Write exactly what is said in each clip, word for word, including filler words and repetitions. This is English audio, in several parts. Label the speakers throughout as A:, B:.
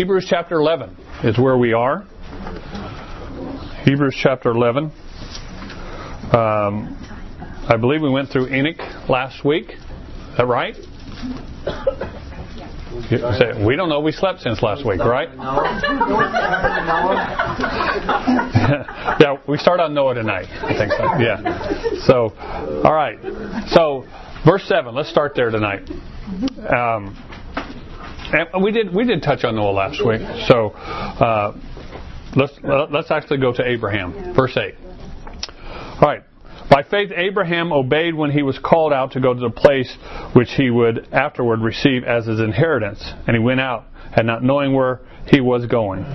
A: Hebrews chapter eleven is where we are. Hebrews chapter eleven. Um, I believe we went through Enoch last week. Is that right? You say, we don't know. We slept since last week, right? Yeah, we start on Noah tonight. I think so. Yeah. So, all right. So, verse seven. Let's start there tonight. Um, and we did we did touch on Noah last week. So, uh, let's let's actually go to Abraham, verse eight. All right. By faith, Abraham obeyed when he was called out to go to the place which he would afterward receive as his inheritance. And he went out, and not knowing where he was going.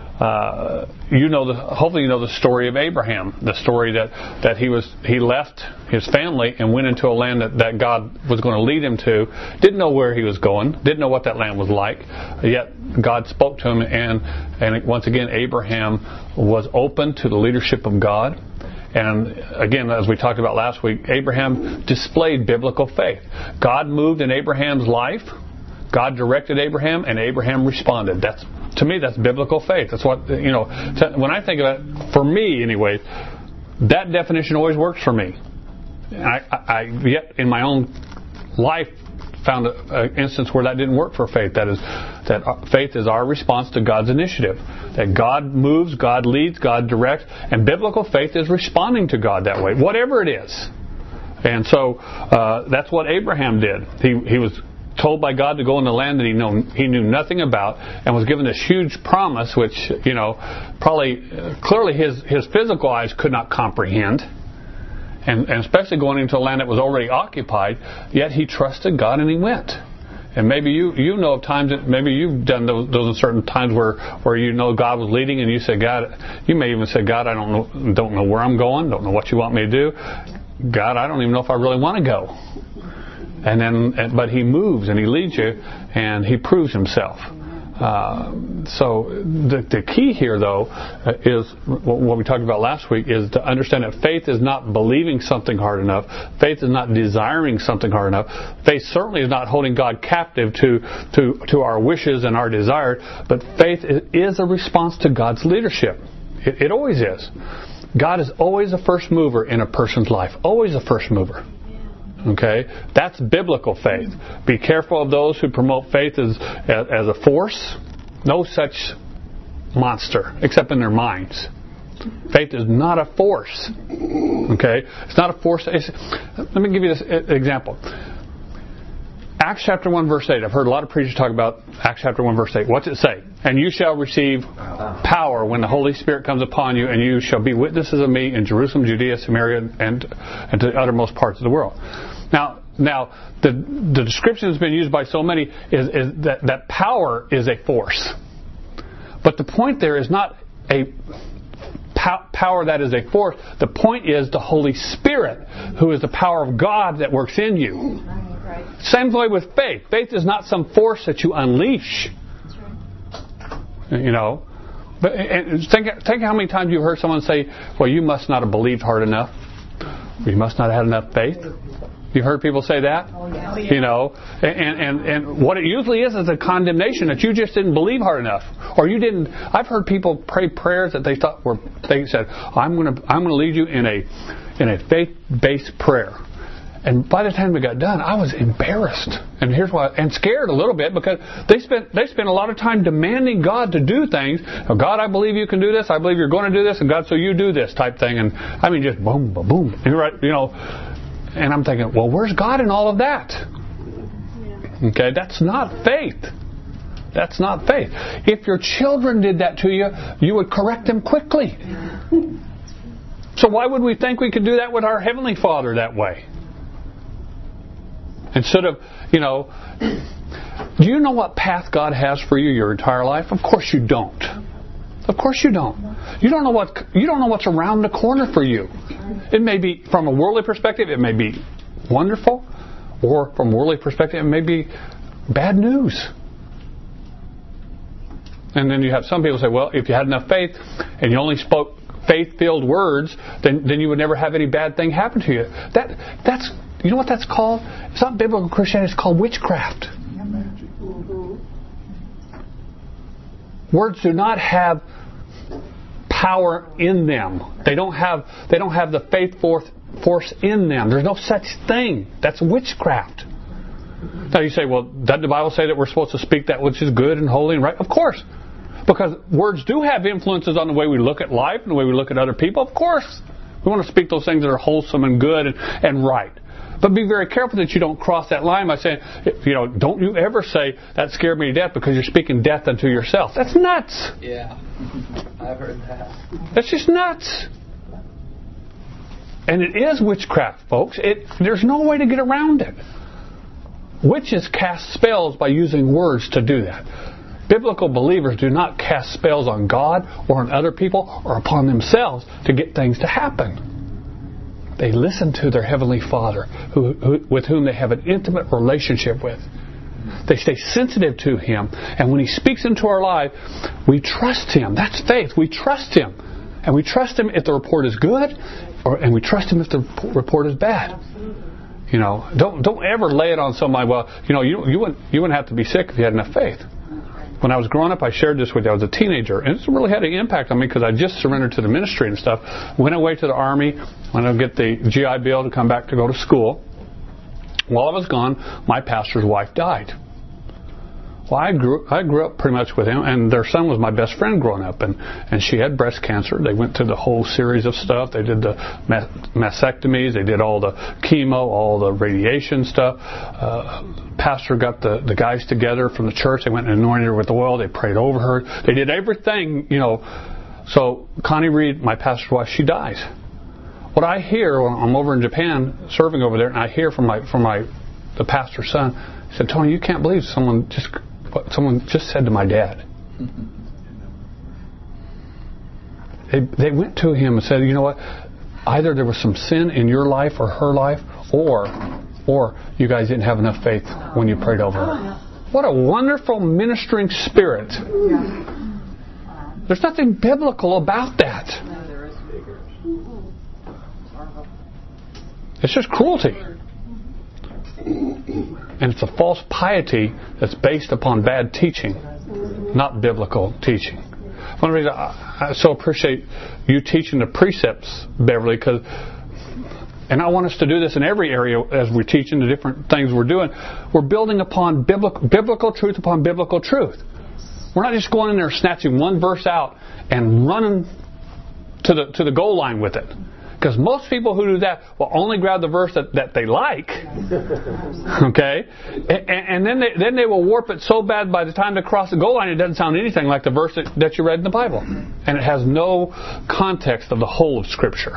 A: Uh, you know, the, hopefully you know the story of Abraham. The story that, that he was he left his family and went into a land that, that God was going to lead him to. Didn't know where he was going. Didn't know what that land was like. Yet God spoke to him, and and once again Abraham was open to the leadership of God. And again, as we talked about last week, Abraham displayed biblical faith. God moved in Abraham's life. God directed Abraham, and Abraham responded. That's, to me, that's biblical faith. That's what, you know, when I think of it, for me anyway, that definition always works for me. I, I yet in my own life found an instance where that didn't work for faith. That is, that faith is our response to God's initiative. That God moves, God leads, God directs, and biblical faith is responding to God that way, whatever it is. And so uh, that's what Abraham did. He he was told by God to go in the land that he know he knew nothing about, and was given this huge promise, which you know probably uh, clearly his his physical eyes could not comprehend. And, and especially going into a land that was already occupied, yet he trusted God and he went. And maybe you, you know of times that maybe you've done those, those certain times where, where you know God was leading, and you say, God, you may even say, God, I don't know, don't know where I'm going, don't know what you want me to do. God, I don't even know if I really want to go. And then, but He moves and He leads you, and He proves Himself. Uh, so the, the key here, though, uh, is what we talked about last week, is to understand that faith is not believing something hard enough. Faith is not desiring something hard enough. Faith certainly is not holding God captive to to, to our wishes and our desires. But faith is a response to God's leadership. It, it always is. God is always a first mover in a person's life. Always a first mover. Okay, that's biblical faith. Be careful of those who promote faith as, as as a force. No such monster, except in their minds. Faith is not a force. Okay, it's not a force. It's, let me give you this example. Acts chapter one verse eight. I've heard a lot of preachers talk about Acts chapter one verse eight. What's it say? And you shall receive power when the Holy Spirit comes upon you, and you shall be witnesses of me in Jerusalem, Judea, Samaria, and and to the uttermost parts of the world. Now, now the the description that's been used by so many is, is that, that power is a force. But the point there is not a pow, power that is a force. The point is the Holy Spirit, who is the power of God that works in you. Right, right. Same way with faith. Faith is not some force that you unleash. That's right. You know. But and think, think how many times you've heard someone say, well, you must not have believed hard enough. Or you must not have had enough faith. You've heard people say that? Oh, yeah. You know, and, and, and what it usually is is a condemnation that you just didn't believe hard enough. Or you didn't. I've heard people pray prayers that they thought were, they said, I'm going to I'm going to lead you in a in a faith-based prayer. And by the time we got done, I was embarrassed. And here's why, and scared a little bit, because they spent they spent a lot of time demanding God to do things. Oh, God, I believe you can do this. I believe you're going to do this. And God, so you do this type thing. And I mean, just boom, boom, boom. You're right, you know. And I'm thinking, well, where's God in all of that? Okay, that's not faith. That's not faith. If your children did that to you, you would correct them quickly. So why would we think we could do that with our Heavenly Father that way? Instead of, you know, do you know what path God has for you your entire life? Of course you don't. Of course you don't. You don't know what you don't know what's around the corner for you. It may be, from a worldly perspective, it may be wonderful, or from a worldly perspective, it may be bad news. And then you have some people say, well, if you had enough faith and you only spoke faith-filled words, then then you would never have any bad thing happen to you. That that's you know what that's called? It's not biblical Christianity. It's called witchcraft. Words do not have power in them. They don't have they don't have the faith force force in them. There's no such thing. That's witchcraft. Now you say, well, doesn't the Bible say that we're supposed to speak that which is good and holy and right? Of course. Because words do have influences on the way we look at life and the way we look at other people. Of course. We want to speak those things that are wholesome and good and, and right. But be very careful that you don't cross that line by saying, you know, don't you ever say, that scared me to death, because you're speaking death unto yourself. That's nuts.
B: Yeah, I've heard that.
A: That's just nuts. And it is witchcraft, folks. It, there's no way to get around it. Witches cast spells by using words to do that. Biblical believers do not cast spells on God or on other people or upon themselves to get things to happen. They listen to their Heavenly Father, who, who, with whom they have an intimate relationship with. They stay sensitive to Him. And when He speaks into our life, we trust Him. That's faith. We trust Him. And we trust Him if the report is good, or and we trust Him if the report is bad. You know, don't don't ever lay it on somebody. Well, you know, you you wouldn't you wouldn't have to be sick if you had enough faith. When I was growing up, I shared this with you. I was a teenager, and it's really had an impact on me because I just surrendered to the ministry and stuff. Went away to the Army, went to get the G I Bill to come back to go to school. While I was gone, my pastor's wife died. Well, I grew I grew up pretty much with him, and their son was my best friend growing up, and, and she had breast cancer. They went through the whole series of stuff. They did the mastectomies, they did all the chemo, all the radiation stuff. Uh, pastor got the, the guys together from the church. They went and anointed her with oil. They prayed over her. They did everything, you know. So Connie Reed, my pastor's wife, she dies. What I hear when I'm over in Japan serving over there, and I hear from my from my the pastor's son, he said, "Tony, you can't believe someone just what someone just said to my dad." They they went to him and said, "You know what? Either there was some sin in your life or her life, or or you guys didn't have enough faith when you prayed over her." What a wonderful ministering spirit. There's nothing biblical about that. It's just cruelty. And it's a false piety that's based upon bad teaching, not biblical teaching. One reason I, I so appreciate you teaching the precepts, Beverly, because, and I want us to do this in every area as we're teaching the different things we're doing. We're building upon biblical, biblical truth upon biblical truth. We're not just going in there snatching one verse out and running to the to the goal line with it. Because most people who do that will only grab the verse that, that they like, okay, and, and then they then they will warp it so bad by the time they cross the goal line it doesn't sound anything like the verse that, that you read in the Bible, and it has no context of the whole of Scripture.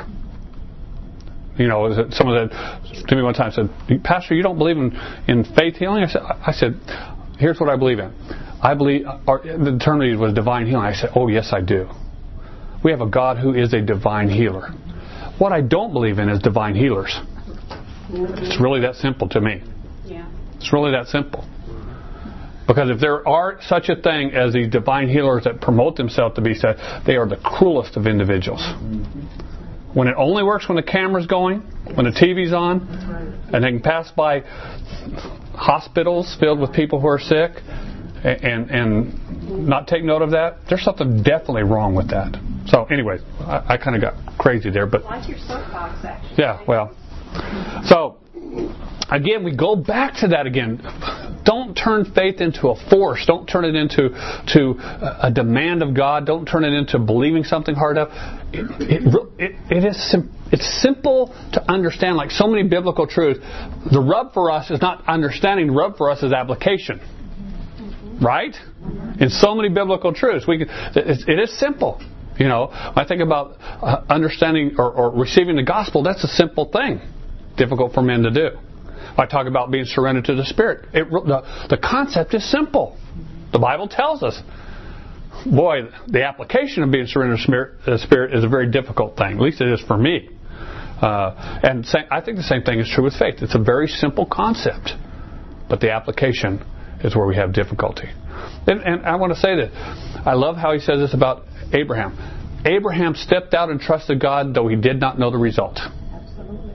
A: You know, someone said to me one time, said, "Pastor, you don't believe in, in faith healing?" I said, I said, "Here's what I believe in. I believe or the term used was divine healing." I said, "Oh yes, I do. We have a God who is a divine healer. What I don't believe in is divine healers." It's really that simple to me. Yeah. It's really that simple. Because if there are such a thing as these divine healers that promote themselves to be such, they are the cruelest of individuals. When it only works when the camera's going, when the T V's on, and they can pass by hospitals filled with people who are sick and and not take note of that, there's something definitely wrong with that. So anyway, I, I kind of got crazy there, but
C: like your soapbox, actually.
A: Yeah, well, so again, we go back to that again. Don't turn faith into a force. Don't turn it into to a demand of God. Don't turn it into believing something hard enough. It, it, it, it is sim- it's simple to understand, like so many biblical truths. The rub for us is not understanding. The rub for us is application. Right? In so many biblical truths, we can, it, it is simple. You know, when I think about uh, understanding or, or receiving the gospel, that's a simple thing. Difficult for men to do. I talk about being surrendered to the Spirit. It, the, the concept is simple. The Bible tells us. Boy, the application of being surrendered to the Spirit is a very difficult thing. At least it is for me. Uh, and say, I think the same thing is true with faith. It's a very simple concept. But the application is where we have difficulty. And, and I want to say that I love how he says this about Abraham. Abraham stepped out and trusted God, though he did not know the result.
C: Absolutely.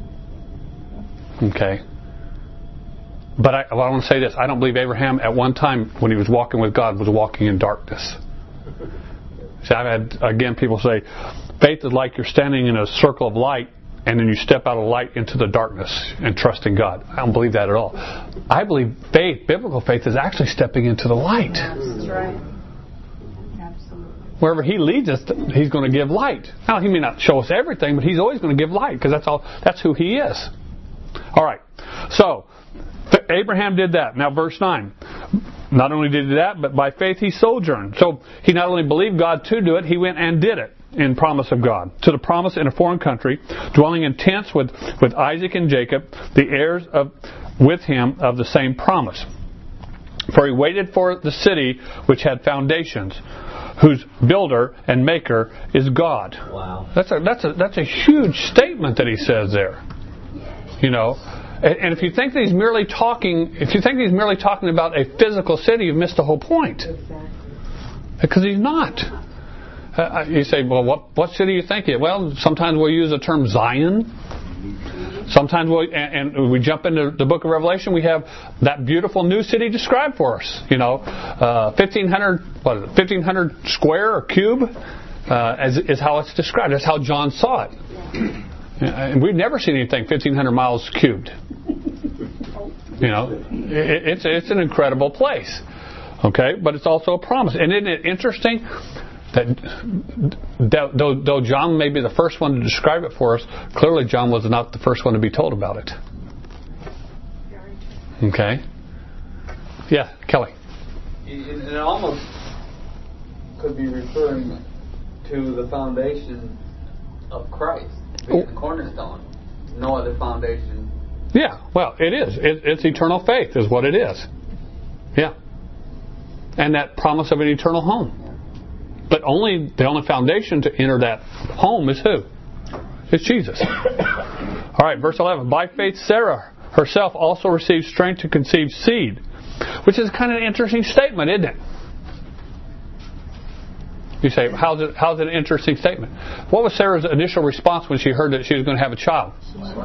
A: Okay. But I, well, I want to say this. I don't believe Abraham at one time when he was walking with God was walking in darkness. See, I've had, again, people say, faith is like you're standing in a circle of light and then you step out of light into the darkness and trust in God. I don't believe that at all. I believe faith, biblical faith, is actually stepping into the light.
C: That's right. Absolutely.
A: Wherever He leads us, He's going to give light. Now, He may not show us everything, but He's always going to give light because that's all. That's who He is. All right. So, Abraham did that. Now, verse nine. Not only did he do that, but by faith he sojourned. So he not only believed God to do it, he went and did it in promise of God. To the promise in a foreign country, dwelling in tents with, with Isaac and Jacob, the heirs of with him of the same promise. For he waited for the city which had foundations, whose builder and maker is God.
B: Wow.
A: That's a that's a that's a huge statement that he says there. You know. And if you think that he's merely talking, if you think he's merely talking about a physical city, you've missed the whole point. Because he's not. Uh, you say, well, what what city are you thinking? Well, sometimes we'll use the term Zion. Sometimes we'll, and, and we jump into the book of Revelation, we have that beautiful new city described for us. You know, uh, fifteen hundred, what is it, fifteen hundred square or cube uh, as, is how it's described. That's how John saw it. And we've never seen anything fifteen hundred miles cubed. You know, it, it's it's an incredible place. Okay, but it's also a promise. And isn't it interesting that though, though John may be the first one to describe it for us, clearly John was not the first one to be told about it. Okay. Yeah, Kelly.
B: And it almost could be referring to the foundation of Christ. Being the cornerstone. No other foundation.
A: Yeah, well, it is. It, it's eternal faith is what it is. Yeah. And that promise of an eternal home. But only the only foundation to enter that home is who? It's Jesus. All right, verse eleven. By faith Sarah herself also received strength to conceive seed. Which is kind of an interesting statement, isn't it? You say, how's it, how's it an interesting statement? What was Sarah's initial response when she heard that she was going to have a child?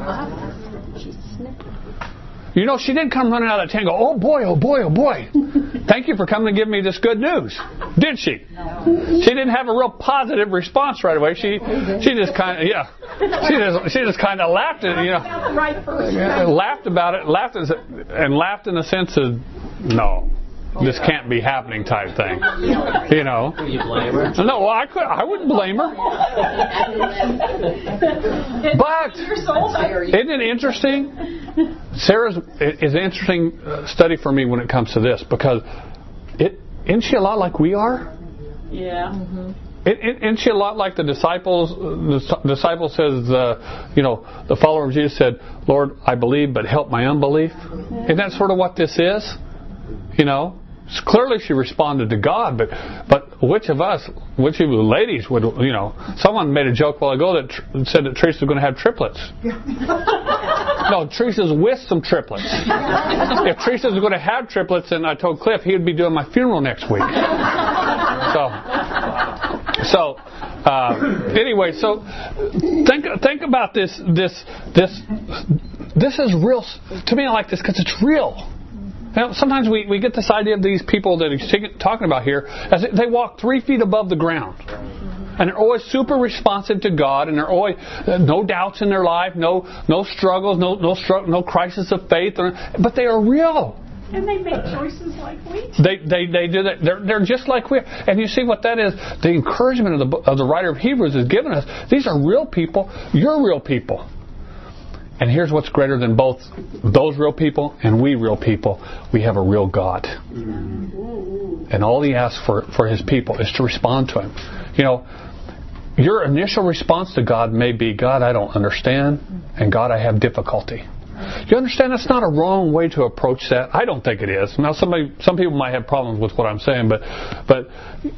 A: You know, she didn't come running out of the tent and go, oh boy, oh boy, oh boy. Thank you for coming to give me this good news. Did she? She didn't have a real positive response right away. She she just kind of, yeah. She just, she just kind of laughed at, you know, laughed about it, laughed as, and laughed in the sense of, no. This can't be happening type thing. You know.
B: Will you blame her?
A: No, well, I could. I wouldn't blame her. But isn't it interesting? Sarah's is an interesting study for me when it comes to this because it isn't she a lot like we are?
C: Yeah. Mm-hmm.
A: It, it, isn't she a lot like the disciples? The disciple says, uh, you know, the follower of Jesus said, "Lord, I believe, but help my unbelief." Mm-hmm. Isn't that sort of what this is? You know, clearly she responded to God, but but which of us, which of the ladies would, you know, someone made a joke a while ago that tr- said that Teresa was going to have triplets. No, Teresa's with some triplets. If Teresa was going to have triplets, then I told Cliff he would be doing my funeral next week. So, so uh, anyway, so think think about this this this this is real to me. I like this because it's real. Now, sometimes we, we get this idea of these people that he's talking about here as they walk three feet above the ground. And they're always super responsive to God, and they're always uh, no doubts in their life, no no struggles, no no stru- no crisis of faith, or, but they are real.
C: And they make choices like we do.
A: They they they do that. They're they're just like we are. And you see what that is. The encouragement of the of the writer of Hebrews is giving us. These are real people. You're real people. And here's what's greater than both those real people and we real people. We have a real God. And all He asks for, for His people is to respond to Him. You know, your initial response to God may be, God, I don't understand, and God, I have difficulty. You understand that's not a wrong way to approach that? I don't think it is. Now, somebody, some people might have problems with what I'm saying, but but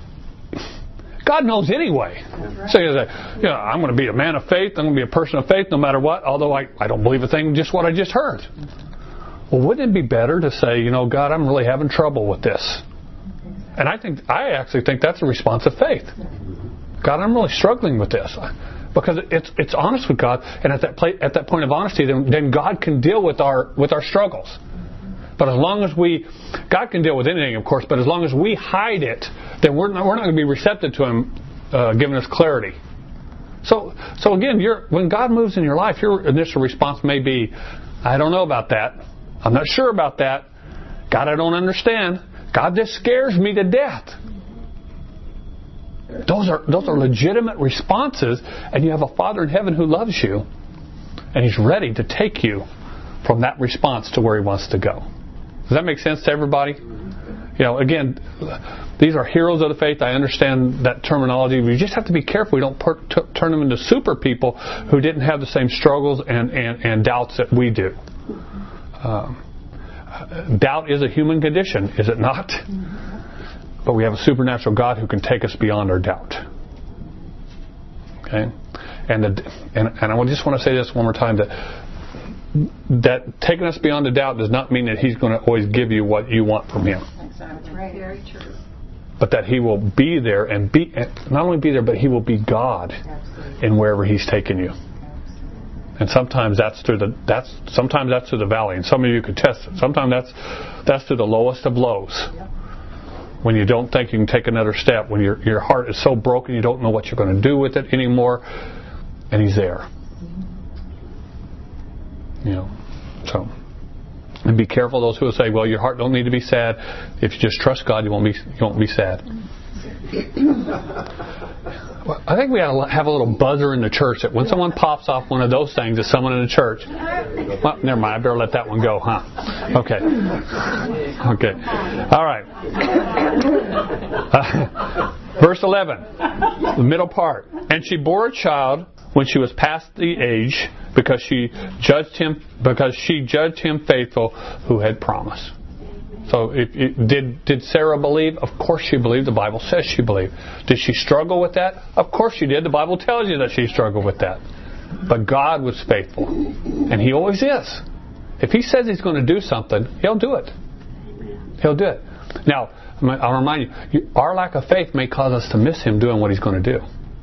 A: God knows anyway. Right. So you say, you know, I'm going to be a man of faith. I'm going to be a person of faith no matter what, although I, I don't believe a thing, just what I just heard. Well, wouldn't it be better to say, you know, God, I'm really having trouble with this? And I think I actually think that's a response of faith. God, I'm really struggling with this. Because it's it's honest with God, and at that play, at that point of honesty, then, then God can deal with our with our struggles. But as long as we, God can deal with anything, of course, but as long as we hide it, then we're not, we're not going to be receptive to Him uh, giving us clarity. So, so again, you're, when God moves in your life, your initial response may be, I don't know about that. I'm not sure about that. God, I don't understand. God, this scares me to death. Those are those are legitimate responses, and you have a Father in heaven who loves you, and He's ready to take you from that response to where He wants to go. Does that make sense to everybody? You know, again, these are heroes of the faith. I understand that terminology. We just have to be careful we don't per- t- turn them into super people who didn't have the same struggles and, and, and doubts that we do. Um, doubt is a human condition, is it not? But we have a supernatural God who can take us beyond our doubt. Okay, and the, and and I just want to say this one more time, that that taking us beyond the doubt does not mean that He's going to always give you what you want from Him.
C: Exactly. Right. Very true.
A: But that He will be there and be not only be there, but He will be God Absolutely. In wherever He's taken you. Absolutely. And sometimes that's through the that's sometimes that's through the valley, and some of you could test it. Sometimes that's that's through the lowest of lows. Yep. When you don't think you can take another step, when your your heart is so broken you don't know what you're going to do with it anymore, and He's there. You know, so and be careful those who will say, "Well, your heart don't need to be sad. If you just trust God, you won't be you won't be sad." Well, I think we ought to have a little buzzer in the church that when someone pops off one of those things, it's someone in the church. Well, never mind. I better let that one go, huh? Okay. Okay. All right. Uh, verse eleven, the middle part. And she bore a child when she was past the age, because she judged him because she judged him faithful who had promised. So, it, it, did did Sarah believe? Of course she believed. The Bible says she believed. Did she struggle with that? Of course she did. The Bible tells you that she struggled with that. But God was faithful, and He always is. If He says He's going to do something, He'll do it. He'll do it. Now, I'll remind you, our lack of faith may cause us to miss Him doing what He's going to do.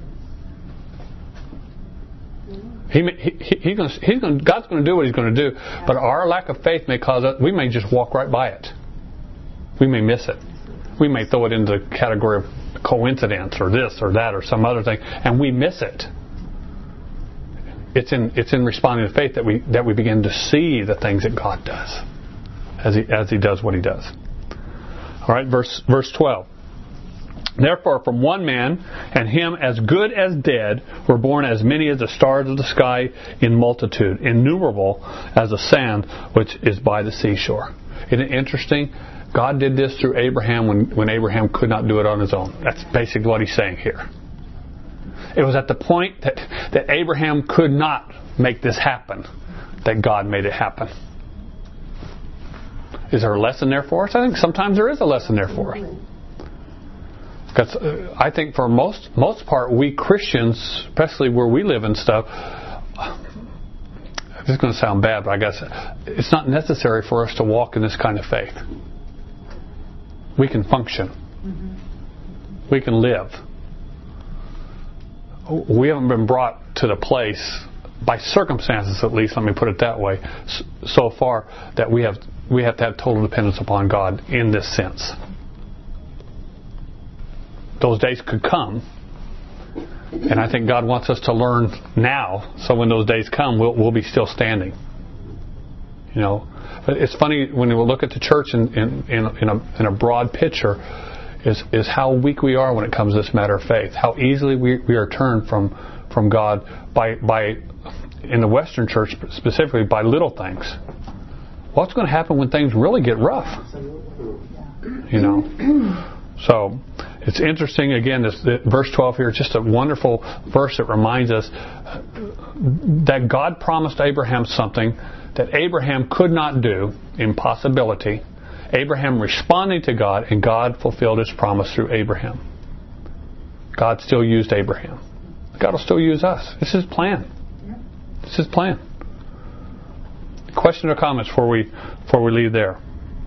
A: He, he, he's going to, he's going to, God's going to do what He's going to do, but our lack of faith may cause us, we may just walk right by it. We may miss it. We may throw it into the category of coincidence or this or that or some other thing, and we miss it. It's in it's in responding to faith that we that we begin to see the things that God does as He as He does what He does. All right, verse verse twelve. Therefore, from one man, and him as good as dead, were born as many as the stars of the sky in multitude, innumerable as the sand which is by the seashore. Isn't it interesting? God did this through Abraham when, when Abraham could not do it on his own. That's basically what He's saying here. It was at the point that, that Abraham could not make this happen that God made it happen. Is there a lesson there for us? I think sometimes there is a lesson there for us. Because uh, I think for most most part, we Christians, especially where we live and stuff, this is going to sound bad, but I guess it's not necessary for us to walk in this kind of faith. We can function. Mm-hmm. We can live. We haven't been brought to the place, by circumstances at least, let me put it that way, so far, that we have we have to have total dependence upon God in this sense. Those days could come, and I think God wants us to learn now, so when those days come, we'll, we'll be still standing. You know, but it's funny when we look at the church in in, in, in, a, in a broad picture, is is how weak we are when it comes to this matter of faith. How easily we, we are turned from from God by by in the Western church specifically by little things. What's going to happen when things really get rough? You know, so. It's interesting, again, this, this verse twelve here, just a wonderful verse that reminds us that God promised Abraham something that Abraham could not do, impossibility. Abraham responding to God, and God fulfilled His promise through Abraham. God still used Abraham. God will still use us. It's His plan. It's His plan. Question or comments before we, before we leave there?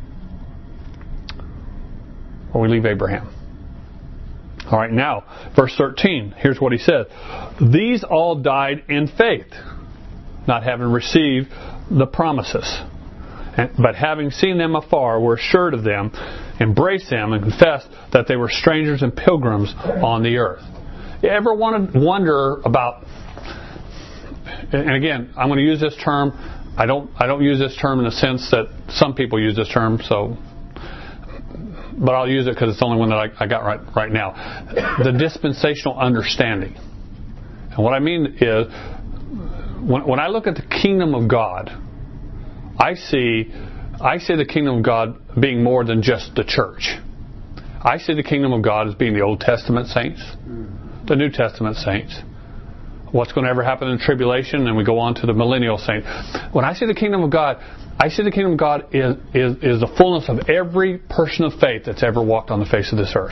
A: Before we leave Abraham. All right, now, verse thirteen, here's what he said. These all died in faith, not having received the promises. But having seen them afar, were assured of them, embraced them, and confessed that they were strangers and pilgrims on the earth. You ever want to wonder about, and again, I'm going to use this term, I don't I don't use this term in the sense that some people use this term, so, but I'll use it because it's the only one that I, I got right, right now. The dispensational understanding. And what I mean is, when, when I look at the kingdom of God, I see I see the kingdom of God being more than just the church. I see the kingdom of God as being the Old Testament saints, the New Testament saints, what's going to ever happen in tribulation, and we go on to the millennial saints. When I see the kingdom of God, I see the kingdom of God is, is, is the fullness of every person of faith that's ever walked on the face of this earth.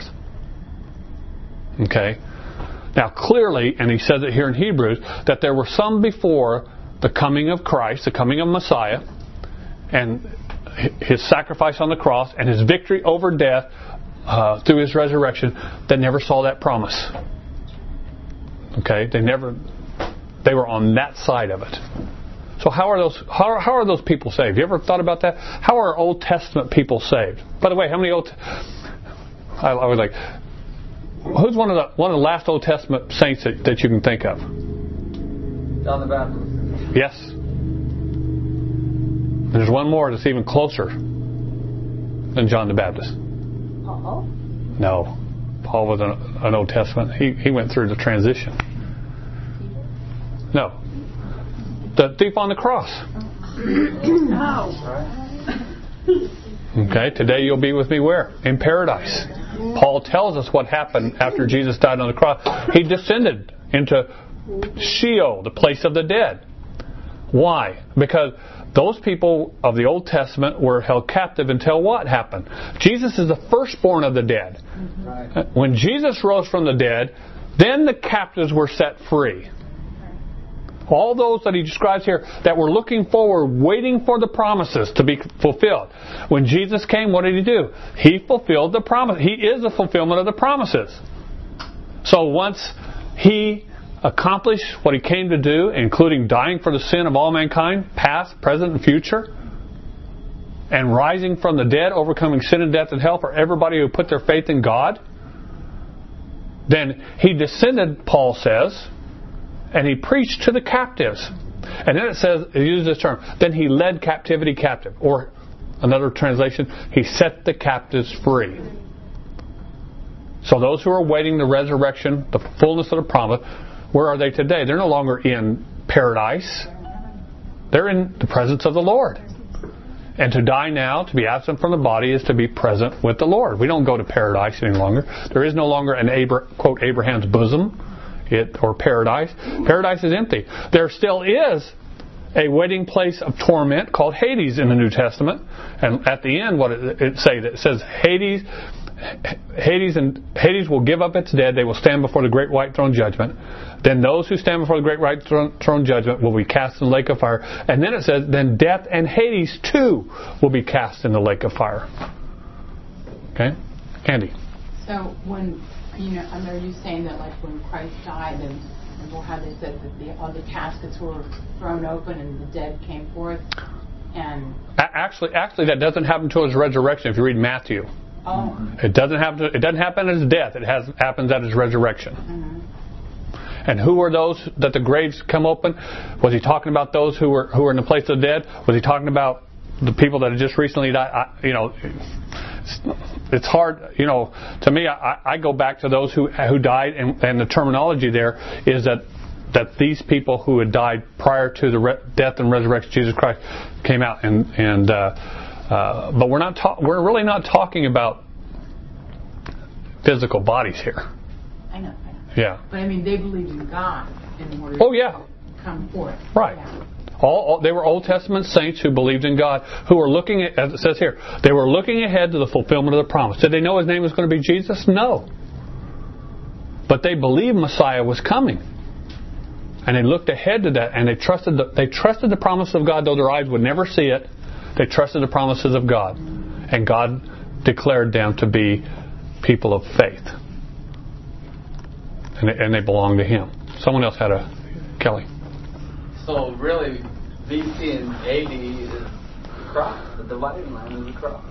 A: Okay? Now clearly, and he says it here in Hebrews, that there were some before the coming of Christ, the coming of Messiah, and His sacrifice on the cross, and His victory over death uh, through His resurrection, that never saw that promise. Okay? They never, they were on that side of it. So how are those how, how are those people saved? You ever thought about that? How are Old Testament people saved? By the way, how many Old I, I was like, who's one of the one of the last Old Testament saints that, that you can think of?
B: John the Baptist.
A: Yes. And there's one more that's even closer than John the Baptist.
C: Paul?
A: No. Paul was an, an Old Testament. He he went through the transition. No. The thief on the cross. Okay, today you'll be with me where? In paradise. Paul tells us what happened after Jesus died on the cross. He descended into Sheol, the place of the dead. Why? Because those people of the Old Testament were held captive until what happened? Jesus is the firstborn of the dead. When Jesus rose from the dead, then the captives were set free. All those that he describes here that were looking forward, waiting for the promises to be fulfilled. When Jesus came, what did he do? He fulfilled the promise. He is the fulfillment of the promises. So once he accomplished what he came to do, including dying for the sin of all mankind, past, present, and future, and rising from the dead, overcoming sin and death and hell for everybody who put their faith in God, then he descended, Paul says, and he preached to the captives. And then it says, it uses this term, then he led captivity captive. Or another translation, he set the captives free. So those who are awaiting the resurrection, the fullness of the promise, where are they today? They're no longer in paradise. They're in the presence of the Lord. And to die now, to be absent from the body, is to be present with the Lord. We don't go to paradise any longer. There is no longer an, Abra- quote, Abraham's bosom. It or paradise. Paradise is empty. There still is a waiting place of torment called Hades in the New Testament. And at the end, what it, it say? It says Hades, Hades and Hades will give up its dead. They will stand before the great white throne judgment. Then those who stand before the great white throne, throne judgment will be cast in the lake of fire. And then it says, then death and Hades too will be cast in the lake of fire. Okay, Candy.
D: So when You know, I know you saying that, like when Christ died, and, and how they said that the, all the caskets were thrown open and the dead came forth, and
A: actually, actually, that doesn't happen until his resurrection. If you read Matthew,
D: oh,
A: it doesn't happen. To, it doesn't happen at his death. It has happens at his resurrection. Mm-hmm. And who were those that the graves come open? Was he talking about those who were who were in the place of the dead? Was he talking about the people that had just recently died? I, you know. It's hard, you know, to me, I, I go back to those who who died, and, and the terminology there is that that these people who had died prior to the re- death and resurrection of Jesus Christ came out, and and uh, uh, but we're not ta- we're really not talking about physical bodies here.
D: I know, I know.
A: Yeah.
D: But I mean, they believed in God in order
A: oh, yeah.
D: to come forth.
A: Right.
D: Yeah.
A: All, all, they were Old Testament saints who believed in God, who were looking at, as it says here, they were looking ahead to the fulfillment of the promise. Did they know his name was going to be Jesus? No. But they believed Messiah was coming. And they looked ahead to that, and they trusted the, they trusted the promise of God, though their eyes would never see it. They trusted the promises of God. And God declared them to be people of faith. And they, and they belonged to Him. Someone else had a... Kelly.
B: So really, B C and A D is cross. The dividing line is the cross.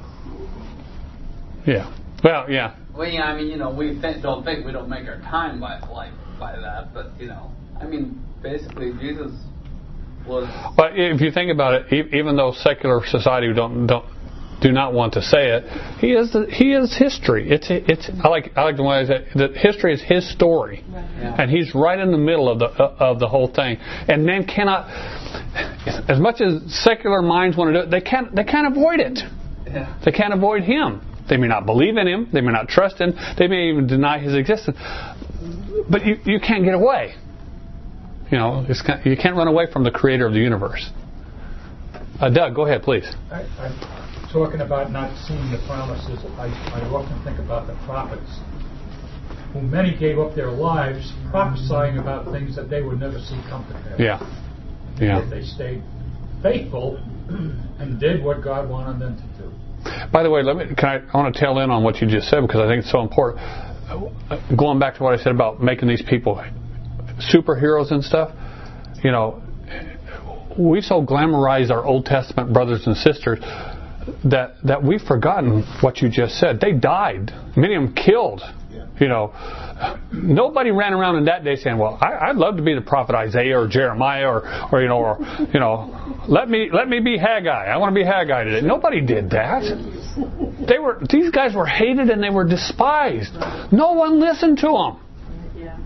A: Yeah. Well, yeah.
B: Well, yeah, I mean, you know, we think, don't think we don't make our time by like by that, but you know, I mean, basically, Jesus was.
A: But if you think about it, e- even though secular society don't don't do not want to say it, he is the, he is history. It's it's I like I like the way I say that history is his story,
B: Yeah.
A: and he's right in the middle of the of the whole thing. And men cannot, as much as secular minds want to do it, they can't they can't avoid it.
B: Yeah.
A: They can't avoid him. They may not believe in him. They may not trust him. They may even deny his existence. But you, you can't get away. You know, it's, you can't run away from the creator of the universe. Uh, Doug, go ahead, please.
E: I, I'm talking about not seeing the promises. I, I often think about the prophets, who many gave up their lives prophesying about things that they would never see come to pass.
A: Yeah. Yeah.
E: Yet they stayed faithful and did what God wanted them to do.
A: By the way, let me. Can I, I want to tail in on what you just said because I think it's so important. Going back to what I said about making these people superheroes and stuff, you know, we so glamorize our Old Testament brothers and sisters that that we've forgotten what you just said. They died. Many of them killed. You know, nobody ran around in that day saying, "Well, I, I'd love to be the prophet Isaiah or Jeremiah or, or you know, or you know, let me let me be Haggai. I want to be Haggai today." Nobody did that. They were these guys were hated and they were despised. No one listened to them.
C: Yeah.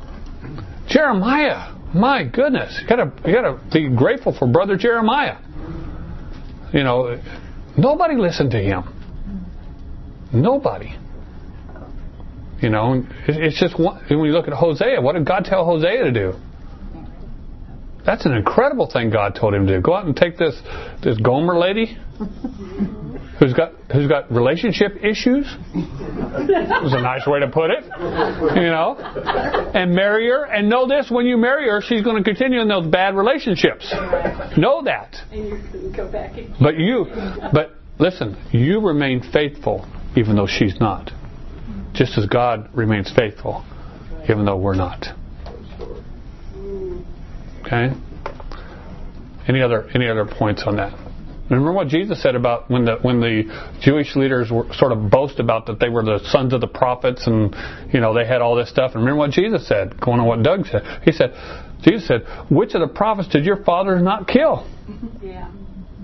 A: Jeremiah, my goodness, you gotta you gotta be grateful for brother Jeremiah. You know, nobody listened to him. Nobody. You know, it's just one, when you look at Hosea, what did God tell Hosea to do? That's an incredible thing God told him to do. Go out and take this this Gomer lady who's got who's got relationship issues. That was a nice way to put it. You know, and marry her. And know this: when you marry her, she's going to continue in those bad relationships. Know that.
C: And you can go back again.
A: But you, but listen, you remain faithful even though she's not. Just as God remains faithful, even though we're not. Okay. Any other any other points on that? Remember what Jesus said about when the when the Jewish leaders were sort of boast about that they were the sons of the prophets and you know they had all this stuff. And remember what Jesus said, going on what Doug said. He said, Jesus said, "Which of the prophets did your fathers not kill?"
C: Yeah.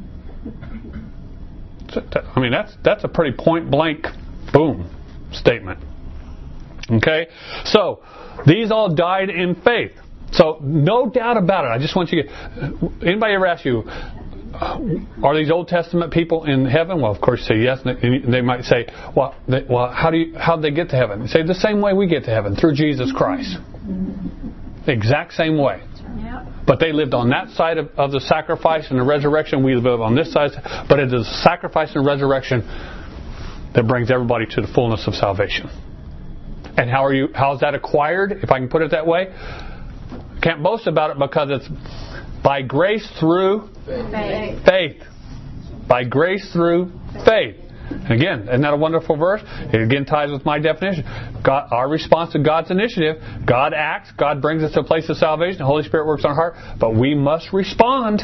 A: I mean that's that's a pretty point blank, boom. Statement. Okay? So, these all died in faith. So, no doubt about it. I just want you to... Anybody ever ask you, are these Old Testament people in heaven? Well, of course, you say yes. And they might say, well, they, well how do you, how did they get to heaven? They say the same way we get to heaven, through Jesus Christ. The exact same way.
C: Yeah.
A: But they lived on that side of, of the sacrifice and the resurrection. We live on this side. But it is the sacrifice and resurrection that brings everybody to the fullness of salvation. And how are you? How is that acquired? If I can put it that way, can't boast about it because it's by grace through
C: Faith.
A: faith. By grace through faith. And again, isn't that a wonderful verse? It again ties with my definition. God, our response to God's initiative. God acts. God brings us to a place of salvation. The Holy Spirit works on our heart, but we must respond.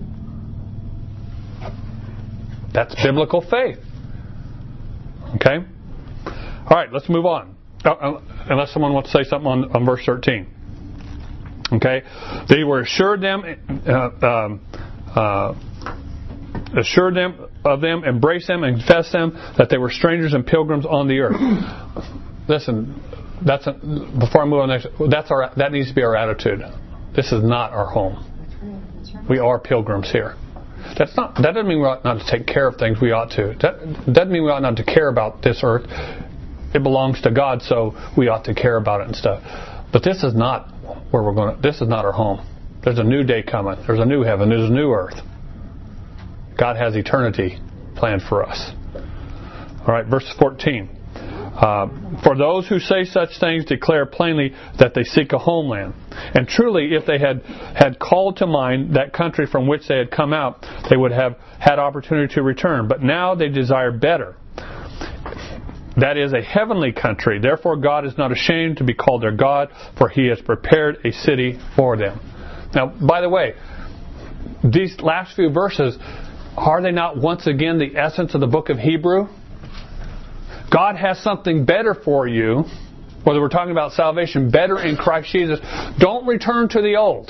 A: That's biblical faith. Okay? All right, let's move on. Uh, unless someone wants to say something on, on verse thirteen. Okay? They were assured them, uh, um, uh, assured them of them, embraced them, and confessed them that they were strangers and pilgrims on the earth. Listen, that's a, before I move on next, that's our that needs to be our attitude. This is not our home. We are pilgrims here. That's not. That doesn't mean we ought not to take care of things. We ought to. That doesn't mean we ought not to care about this earth. It belongs to God, so we ought to care about it and stuff. But this is not where we're going. To, this is not our home. There's a new day coming. There's a new heaven. There's a new earth. God has eternity planned for us. All right, verse fourteen. Uh, for those who say such things declare plainly that they seek a homeland. And truly, if they had, had called to mind that country from which they had come out, they would have had opportunity to return. But now they desire better. That is a heavenly country. Therefore, God is not ashamed to be called their God, for He has prepared a city for them. Now, by the way, these last few verses Are they not once again the essence of the book of Hebrew? God has something better for you, whether we're talking about salvation, better in Christ Jesus. Don't return to the old.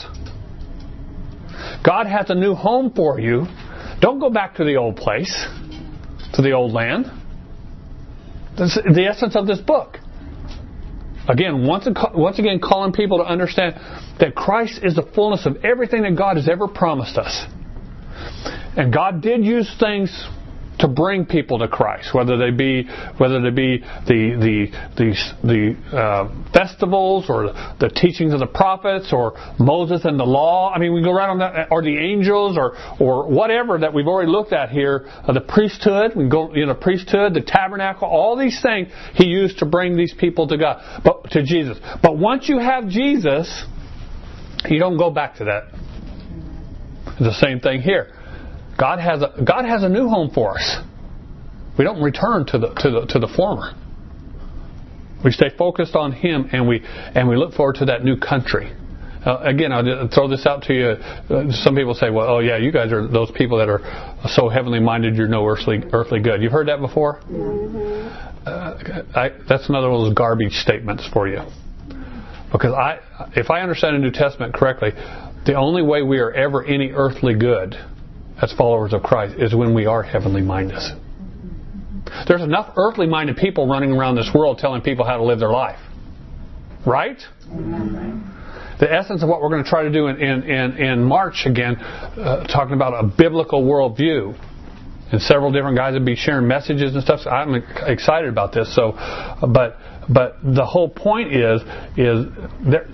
A: God has a new home for you. Don't go back to the old place, to the old land. That's the essence of this book. Again, once, once again, calling people to understand that Christ is the fullness of everything that God has ever promised us. And God did use things to bring people to Christ, whether they be whether they be the the the, the uh, festivals or the teachings of the prophets or Moses and the law. I mean, we can go right on that, or the angels, or or whatever that we've already looked at here. Uh, the priesthood, we can go you know priesthood, the tabernacle, all these things He used to bring these people to God, but to Jesus. But once you have Jesus, you don't go back to that. It's the same thing here. God has a God has a new home for us. We don't return to the to the to the former. We stay focused on Him, and we and we look forward to that new country. Uh, again, I'll throw this out to you. Uh, some people say, "Well, oh yeah, you guys are those people that are so heavenly minded. You're no earthly earthly good." You've heard that before. Mm-hmm. Uh, I, that's another one of those garbage statements for you. Because I, if I understand the New Testament correctly, the only way we are ever any earthly good as followers of Christ is when we are heavenly minded. There's enough earthly minded people running around this world telling people how to live their life. Right? The essence of what we're going to try to do in, in, in, in March again, uh, talking about a biblical worldview. And several different guys will be sharing messages and stuff. So I'm excited about this. So, but but the whole point is is that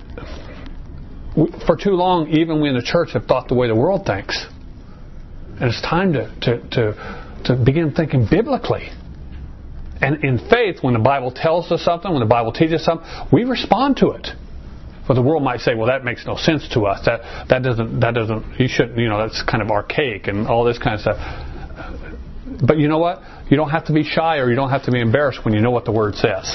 A: for too long, even we in the church have thought the way the world thinks. And it's time to, to, to, to begin thinking biblically. And in faith, when the Bible tells us something, when the Bible teaches something, we respond to it. But the world might say, well, that makes no sense to us. That that doesn't, that doesn't, you shouldn't, you know, that's kind of archaic and all this kind of stuff. But you know what? You don't have to be shy or you don't have to be embarrassed when you know what the Word says.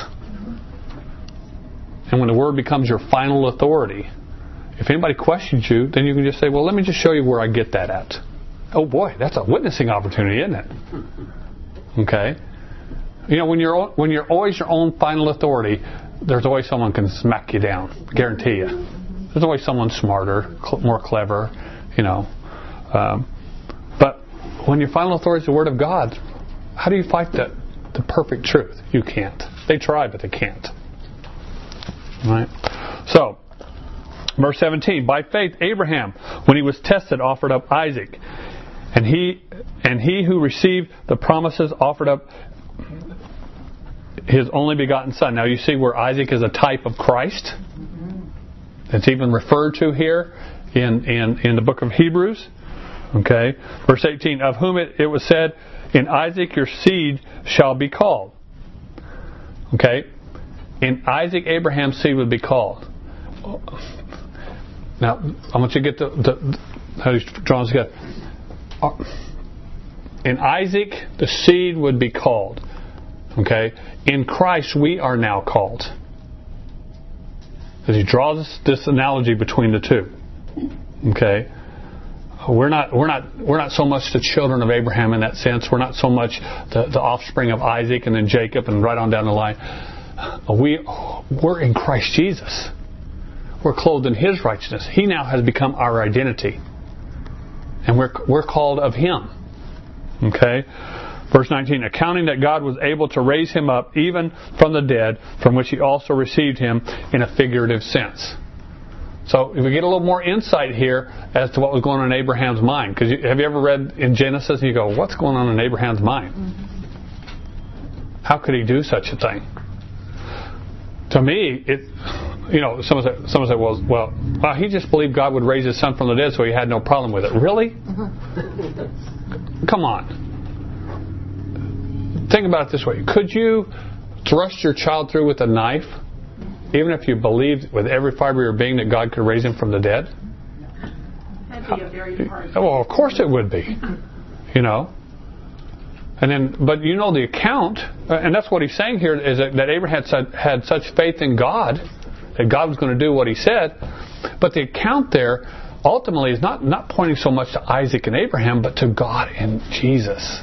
A: And when the Word becomes your final authority, if anybody questions you, then you can just say, well, let me just show you where I get that at. Oh boy, that's a witnessing opportunity, isn't it? Okay. You know, when you're when you're always your own final authority, there's always someone can smack you down. Guarantee you. There's always someone smarter, cl- more clever. You know. Um, but when your final authority is the Word of God, how do you fight the the perfect truth? You can't. They try, but they can't. Right. So. Verse seventeen, by faith Abraham, when he was tested, offered up Isaac. And he and he who received the promises offered up his only begotten son. Now you see where Isaac is a type of Christ. It's even referred to here in, in, in the book of Hebrews. Okay. Verse eighteen, of whom it, it was said, in Isaac your seed shall be called. Okay. In Isaac Abraham's seed would be called. Now, I want you to get the, the how he's drawn together. In Isaac, the seed would be called. Okay? In Christ, we are now called. As he draws this analogy between the two. Okay? We're not we're not we're not so much the children of Abraham in that sense. We're not so much the, the offspring of Isaac and then Jacob and right on down the line. We we're in Christ Jesus. We're clothed in His righteousness. He now has become our identity. And we're we're called of Him. Okay? Verse nineteen, accounting that God was able to raise Him up even from the dead, from which He also received Him in a figurative sense. So if we get a little more insight here as to what was going on in Abraham's mind. Because have you ever read in Genesis and you go, what's going on in Abraham's mind? Mm-hmm. How could he do such a thing? To me, it... You know, someone said, someone said, well, well, well, he just believed God would raise His son from the dead, so he had no problem with it. Really? Come on. Think about it this way. Could you thrust your child through with a knife, even if you believed with every fiber of your being that God could raise him from the dead?
C: That'd be a very hard thing.
A: Well, of course it would be. You know? And then, but you know the account, and that's what he's saying here, is that, that Abraham had, had such faith in God that God was going to do what He said. But the account there ultimately is not, not pointing so much to Isaac and Abraham, but to God and Jesus.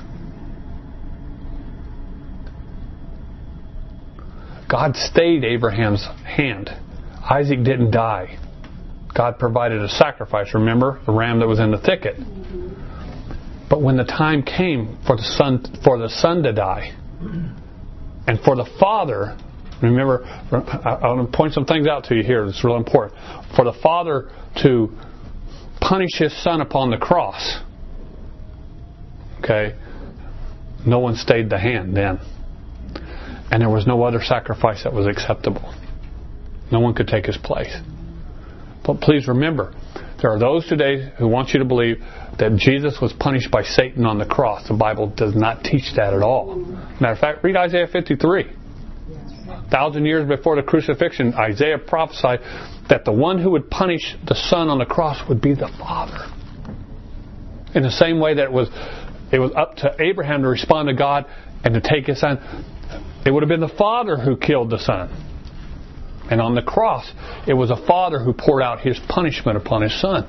A: God stayed Abraham's hand. Isaac didn't die. God provided a sacrifice, remember? A ram that was in the thicket. But when the time came for the son, for the son to die, and for the father, remember, I want to point some things out to you here. It's real important. For the father to punish his son upon the cross, okay, no one stayed the hand then. And there was no other sacrifice that was acceptable. No one could take his place. But please remember, there are those today who want you to believe that Jesus was punished by Satan on the cross. The Bible does not teach that at all. Matter of fact, read Isaiah fifty-three. A thousand years before the crucifixion, Isaiah prophesied that the one who would punish the Son on the cross would be the Father. In the same way that it was, it was up to Abraham to respond to God and to take his son, it would have been the Father who killed the Son. And on the cross, it was a Father who poured out His punishment upon His Son.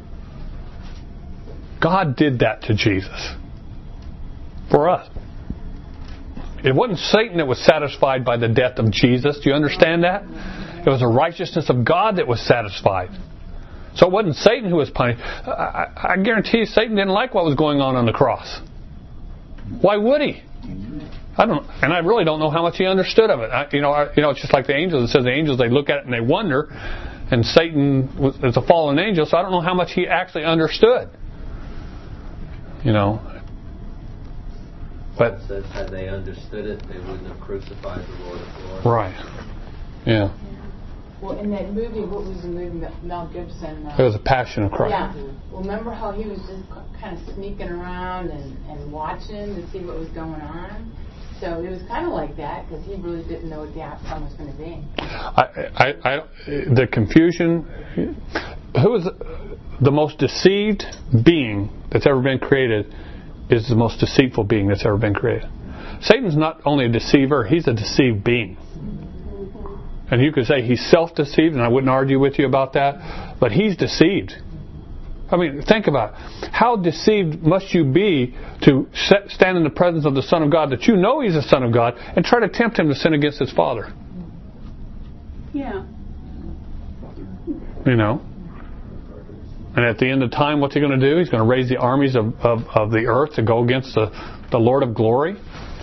A: God did that to Jesus. For us. It wasn't Satan that was satisfied by the death of Jesus. Do you understand that? It was the righteousness of God that was satisfied. So it wasn't Satan who was punished. I, I guarantee you Satan didn't like what was going on on the cross. Why would he? I don't, and I really don't know how much he understood of it. I, you know, I, you know, it's just like the angels. It says the angels, they look at it and they wonder, and Satan was, is a fallen angel, so I don't know how much he actually understood. You know, but
F: it says had they understood it, they wouldn't have crucified the Lord of glory.
A: Right. Yeah.
D: Well, in that movie, what was the movie that Mel Gibson? Uh,
A: it was a Passion of Christ.
D: Yeah. Well, remember how he was just kind of sneaking around and, and watching to see what was going on? So it was kind of like that because he really didn't know what the outcome was going to be.
A: I, I, I, the confusion. Who is the most deceived being that's ever been created? Is the most deceitful being that's ever been created. Satan's not only a deceiver; he's a deceived being. And you could say he's self-deceived, and I wouldn't argue with you about that. But he's deceived. I mean, think about it. How deceived must you be to set, stand in the presence of the Son of God, that you know He's the Son of God, and try to tempt Him to sin against His Father?
C: Yeah.
A: You know? And at the end of time, what's He going to do? He's going to raise the armies of, of, of the earth to go against the, the Lord of glory.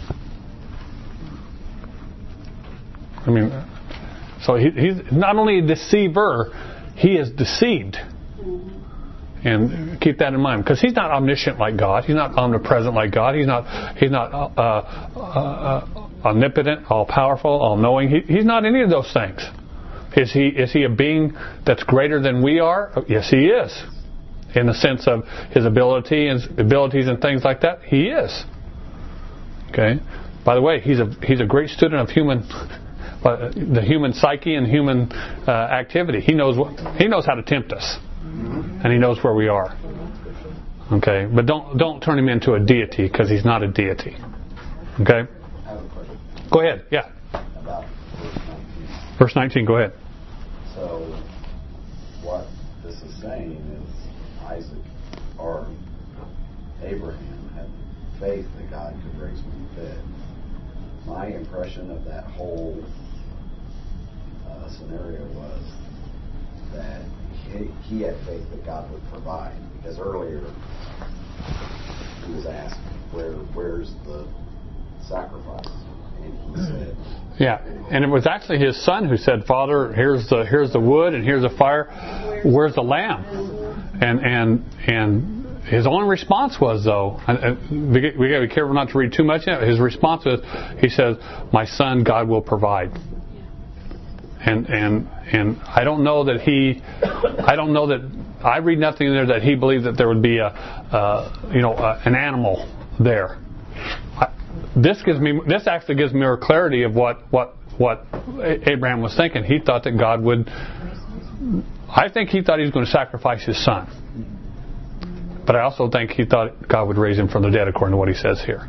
A: I mean, so he, he's not only a deceiver, he is deceived. And keep that in mind, because He's not omniscient like God. He's not omnipresent like God. He's not. He's not uh, uh, uh, omnipotent, all powerful, all knowing. He, he's not any of those things. Is he? Is He a being that's greater than we are? Yes, He is. In the sense of His ability and abilities and things like that, He is. Okay. By the way, He's a He's a great student of human. Uh, the human psyche and human uh, activity. He knows what He knows how to tempt us, and He knows where we are. Okay, but don't don't turn Him into a deity, because He's not a deity. Okay.
G: I have a question.
A: Go ahead. Yeah.
G: About verse nineteen.
A: Verse nineteen. Go ahead.
G: So, what this is saying is Isaac or Abraham had faith that God could raise from the dead. My impression of that whole uh, scenario was that he, he had faith that God would provide, because earlier he was asked, "Where, where's the sacrifice?" And he said,
A: "Yeah." And it was actually his son who said, "Father, here's the here's the wood and here's the fire. Where's the lamb?" And and and his only response was, though, and we got to be careful not to read too much into it. His response was, he says, "My son, God will provide." And and and I don't know that he, I don't know that I read nothing in there that he believed that there would be a, uh, you know, uh, an animal there. I, this gives me, this actually gives me more clarity of what what what Abraham was thinking. He thought that God would. I think he thought he was going to sacrifice his son. But I also think he thought God would raise him from the dead, according to what he says here.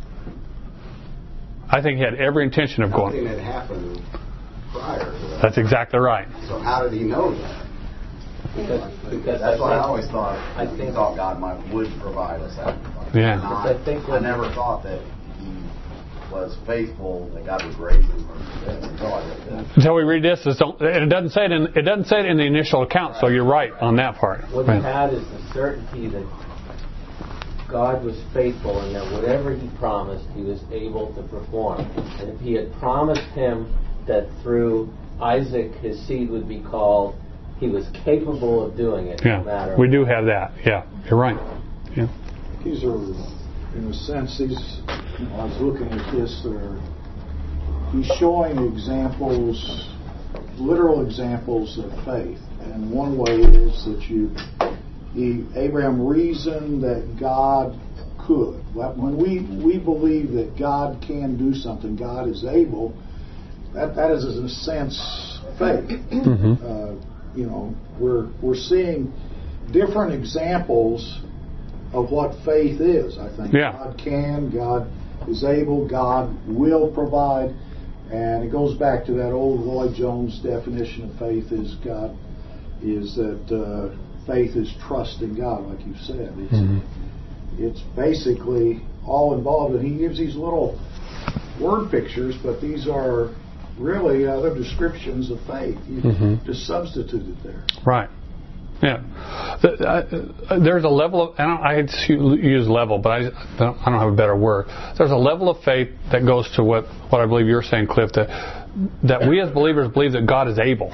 A: I think he had every intention of going.
G: Nothing had happened prior to that.
A: That's exactly right.
G: So how did he know that?
F: Because, because
G: That's
F: I
G: why I
F: think-
G: always thought,
F: I
G: I
F: think-
G: thought God might, would provide a sacrifice.
A: Yeah.
G: Not-
F: I think
G: I
F: when-
G: never thought that He was faithful, that God would raise Him from the dead until I read that.
A: Until we read this, it's don't, and it doesn't say it in it doesn't say it in the initial account. So you're right on that part.
F: What
A: Right.
F: he had is the certainty that God was faithful and that whatever he promised, he was able to perform. And if he had promised him that through Isaac his seed would be called, he was capable of doing it no
A: Yeah,
F: matter
A: we do have that. Yeah, you're right. Yeah.
H: These are, in a sense, these, you know, I was looking at this, they're, he's showing examples, literal examples of faith. And one way is that you, he, Abraham reasoned that God could. When we, we believe that God can do something, God is able, that, that is, in a sense, faith.
A: Mm-hmm.
H: Uh, you know, we're, we're seeing different examples of what faith is, I think.
A: Yeah.
H: God can, God is able, God will provide. And it goes back to that old Lloyd Jones definition of faith is God, is that uh, faith is trust in God, like you said. It's,
A: Mm-hmm.
H: it's basically all involved. And he gives these little word pictures, but these are really other descriptions of faith. You
A: Mm-hmm.
H: just substituted there.
A: Right. Yeah. The, uh, there's a level of, I, don't, I hate to use level, but I, I don't I don't have a better word. There's a level of faith that goes to what, what I believe you're saying, Cliff, that, that we as believers believe that God is able.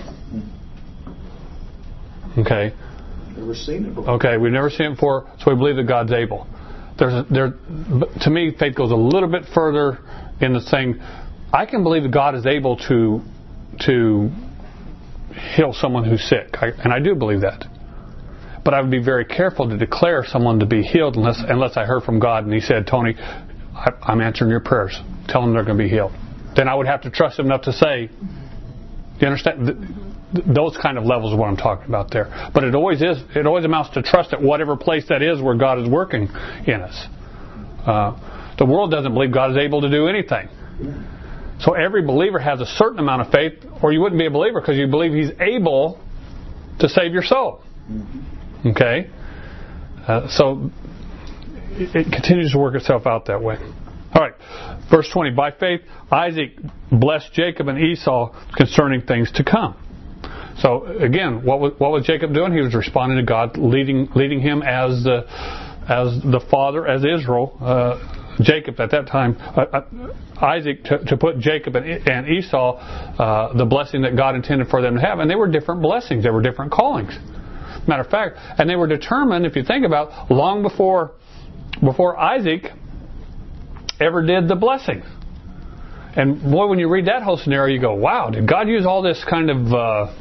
A: Okay.
H: Never seen it before.
A: Okay, we've never seen it before, so we believe that God's able. There's a, there, to me, faith goes a little bit further in the saying, I can believe that God is able to to heal someone who's sick, I, and I do believe that. But I would be very careful to declare someone to be healed unless unless I heard from God and He said, Tony, I, I'm answering your prayers. Tell them they're going to be healed. Then I would have to trust Him enough to say, you understand? Th- th- those kind of levels of what I'm talking about there. But it always is. It always amounts to trust at whatever place that is where God is working in us. Uh, the world doesn't believe God is able to do anything. So every believer has a certain amount of faith, or you wouldn't be a believer because you believe He's able to save your soul. Okay? Uh, so it, it continues to work itself out that way. All right. Verse twenty. By faith, Isaac blessed Jacob and Esau concerning things to come. So again, what was, what was Jacob doing? He was responding to God, leading leading him as the as the father, as Israel. Uh, Jacob at that time, uh, Isaac to, to put Jacob and, and Esau uh, the blessing that God intended for them to have, and they were different blessings. They were different callings. Matter of fact, and they were determined, if you think about, long before before Isaac ever did the blessing. And boy, when you read that whole scenario, you go, "Wow, did God use all this kind of uh,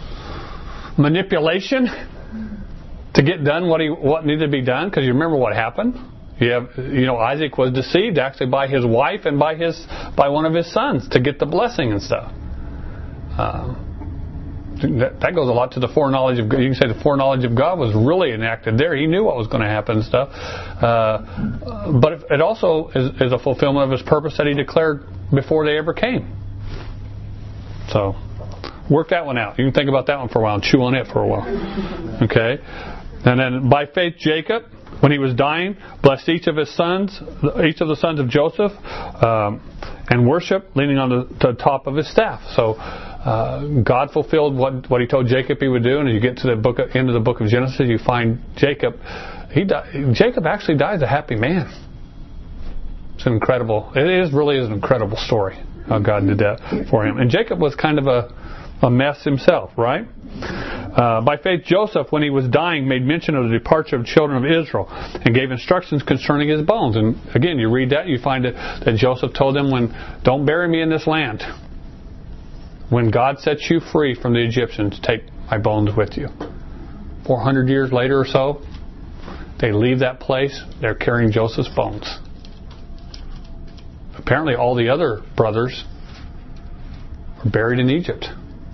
A: manipulation to get done what he what needed to be done?" Because you remember what happened. You have, you know, Isaac was deceived actually by his wife and by his by one of his sons to get the blessing and stuff. Um, that, that goes a lot to the foreknowledge of God. You can say the foreknowledge of God was really enacted there. He knew what was going to happen and stuff. Uh, but it, it also is, is a fulfillment of His purpose that He declared before they ever came. So, work that one out. You can think about that one for a while and chew on it for a while. Okay? And then by faith, Jacob, when he was dying, blessed each of his sons, each of the sons of Joseph, um, and worship, leaning on the, the top of his staff. So uh, God fulfilled what what He told Jacob He would do. And as you get to the book of, end of the book of Genesis, you find Jacob. He di- Jacob actually dies a happy man. It's an incredible. It is really is an incredible story how God did that for him. And Jacob was kind of a a mess himself, right? Uh, by faith, Joseph, when he was dying, made mention of the departure of the children of Israel and gave instructions concerning his bones. And again, you read that, you find that, that Joseph told them, "When don't bury me in this land. When God sets you free from the Egyptians, take my bones with you." Four hundred years later or so, they leave that place. They're carrying Joseph's bones. Apparently, all the other brothers were buried in Egypt.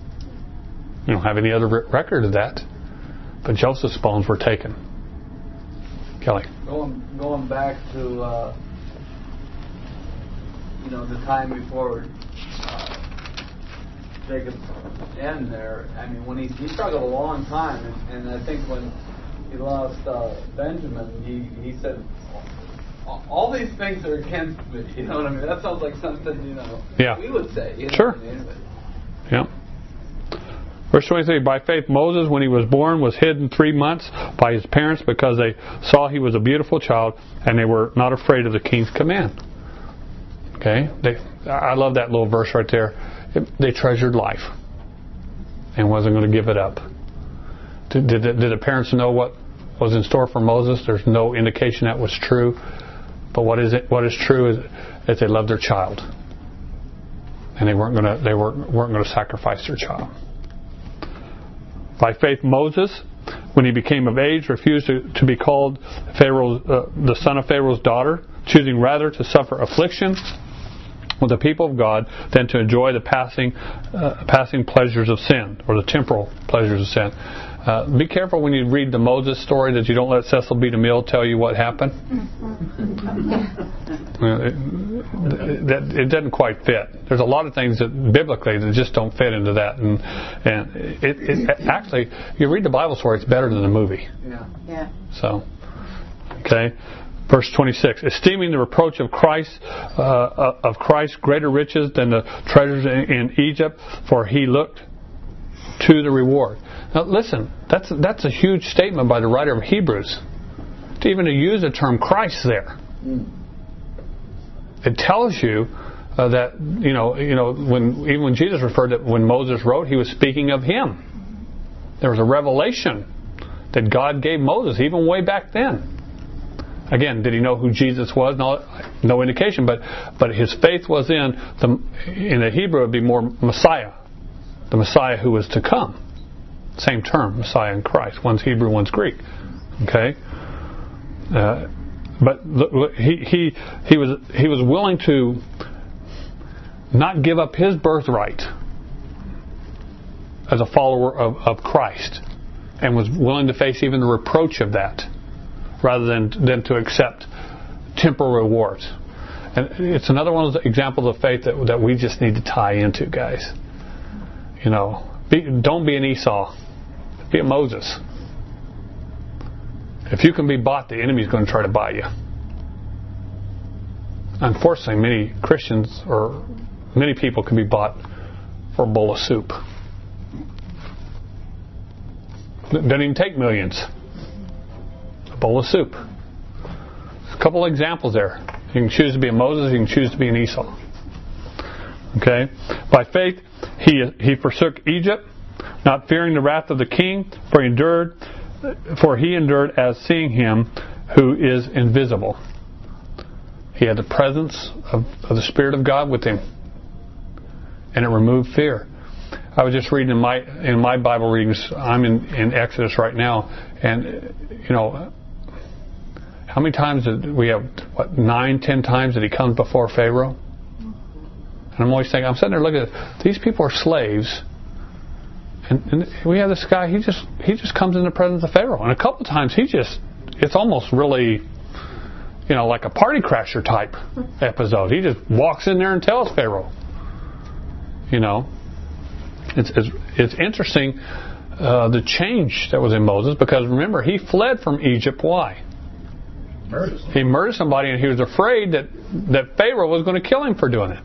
A: We don't have any other record of that. But Joseph's bones were taken. Kelly.
B: Going going back to uh, you know the time before uh, Jacob's end there, I mean, when he, he struggled a long time, and, and I think when he lost uh, Benjamin, he, he said, all these things are against me. You know what I mean? That sounds like something, you know,
A: yeah.
B: we would say. You know
A: sure.
B: what I mean?
A: Yeah. Verse twenty-three, by faith Moses, when he was born, was hidden three months by his parents because they saw he was a beautiful child and they were not afraid of the king's command. Okay? They, I love that little verse right there. It, they treasured life and wasn't going to give it up. Did, did, did the parents know what was in store for Moses? There's no indication that was true. But what is it? What is true is that they loved their child, and they weren't going to they weren't weren't going to sacrifice their child. By faith, Moses, when he became of age, refused to, to be called Pharaoh's uh, the son of Pharaoh's daughter, choosing rather to suffer affliction with the people of God than to enjoy the passing uh, passing pleasures of sin, or the temporal pleasures of sin. Uh, be careful when you read the Moses story that you don't let Cecil B. DeMille tell you what happened. it, that, it doesn't quite fit. There's a lot of things that biblically that just don't fit into that. And, and it, it, actually, you read the Bible story, it's better than the movie.
B: Yeah.
D: Yeah.
A: So, okay. Verse twenty-six, esteeming the reproach of Christ uh, of Christ greater riches than the treasures in, in Egypt, for he looked to the reward. Now listen, that's that's a huge statement by the writer of Hebrews to even to use the term Christ there. It tells you uh, that you know you know when even when Jesus referred to when Moses wrote, he was speaking of him. There was a revelation that God gave Moses even way back then. Again, did he know who Jesus was? No, no indication, but but his faith was in the in the Hebrew it would be more Messiah, the Messiah who was to come. Same term, Messiah and Christ. One's Hebrew, one's Greek. Okay, uh, but look, look, he he he was he was willing to not give up his birthright as a follower of, of Christ, and was willing to face even the reproach of that, rather than than to accept temporal rewards. And it's another one of the examples of faith that that we just need to tie into, guys. You know, be, don't be an Esau. Be a Moses. If you can be bought, the enemy's going to try to buy you. Unfortunately, many Christians or many people can be bought for a bowl of soup. Doesn't even take millions. A bowl of soup. A couple of examples there. You can choose to be a Moses, you can choose to be an Esau. Okay? By faith, he he forsook Egypt, not fearing the wrath of the king, for he endured, for he endured as seeing him who is invisible. He had the presence of, of the Spirit of God with him, and it removed fear. I was just reading in my in my Bible readings. I'm in, in Exodus right now, and you know, how many times did we have? What, nine, ten times that he comes before Pharaoh? And I'm always thinking, I'm sitting there looking at these people are slaves. And, and we have this guy, he just he just comes in the presence of Pharaoh. And a couple of times he just, it's almost really, you know, like a party crasher type episode. He just walks in there and tells Pharaoh. You know, it's it's, it's interesting uh, the change that was in Moses, because remember, he fled from Egypt. Why?
E: Murdered.
A: He murdered somebody, and he was afraid that, that Pharaoh was going to kill him for doing it.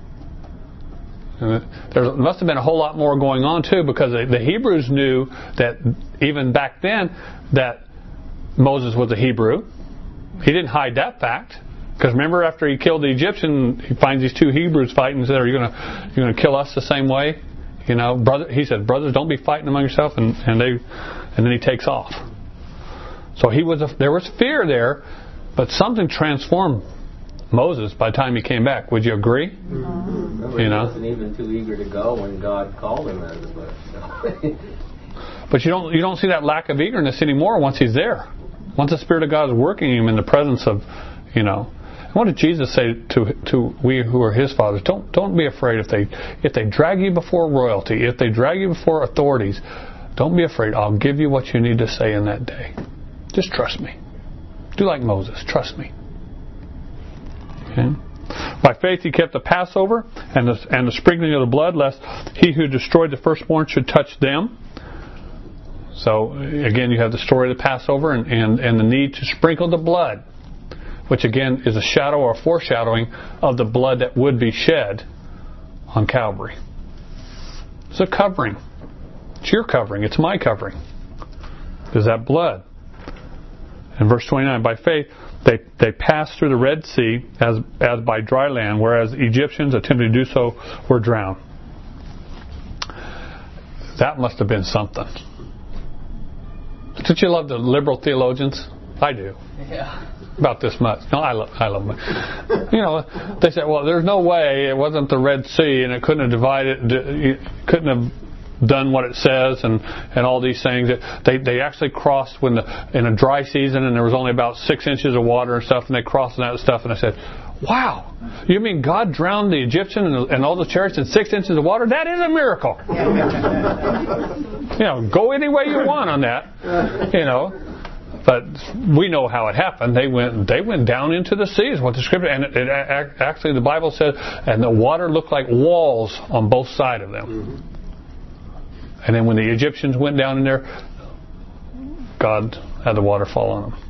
A: There must have been a whole lot more going on too, because the Hebrews knew that even back then that Moses was a Hebrew. He didn't hide that fact, because remember, after he killed the Egyptian, he finds these two Hebrews fighting and said, "Are you going to you going to kill us the same way?" You know, brother. He said, "Brothers, don't be fighting among yourself," and and they and then he takes off. So he was a, there was fear there, but something transformed Moses by the time he came back. Would you agree?
F: Remember,
A: you know?
F: He wasn't even too eager to go when God called him out of the bush.
A: But you don't you don't see that lack of eagerness anymore once he's there. Once the Spirit of God is working him in the presence of, you know. What did Jesus say to to we who are His fathers? Don't don't be afraid if they if they drag you before royalty, if they drag you before authorities. Don't be afraid. I'll give you what you need to say in that day. Just trust me. Do like Moses. Trust me. Okay. By faith he kept the Passover and the, and the sprinkling of the blood, lest he who destroyed the firstborn should touch them. So, again, you have the story of the Passover and, and, and the need to sprinkle the blood, which, again, is a shadow or a foreshadowing of the blood that would be shed on Calvary. It's a covering. It's your covering. It's my covering. Is that blood? In verse twenty-nine, by faith, they, they passed through the Red Sea as, as by dry land, whereas the Egyptians attempting to do so were drowned. That must have been something. Don't you love the liberal theologians? I do.
B: Yeah.
A: About this much. No, I love, I love them. You know, they say, well, there's no way it wasn't the Red Sea and it couldn't have divided, it couldn't have done what it says and, and all these things. They they actually crossed when the in a dry season and there was only about six inches of water and stuff, and they crossed that stuff. And I said, wow, you mean God drowned the Egyptian and, and all the chariots in six inches of water? That is a miracle. You know, go any way you want on that. You know. But we know how it happened. They went they went down into the sea is what the scripture, and it, it, actually the Bible said, and the water looked like walls on both sides of them. Mm-hmm. And then when the Egyptians went down in there, God had the water fall on them.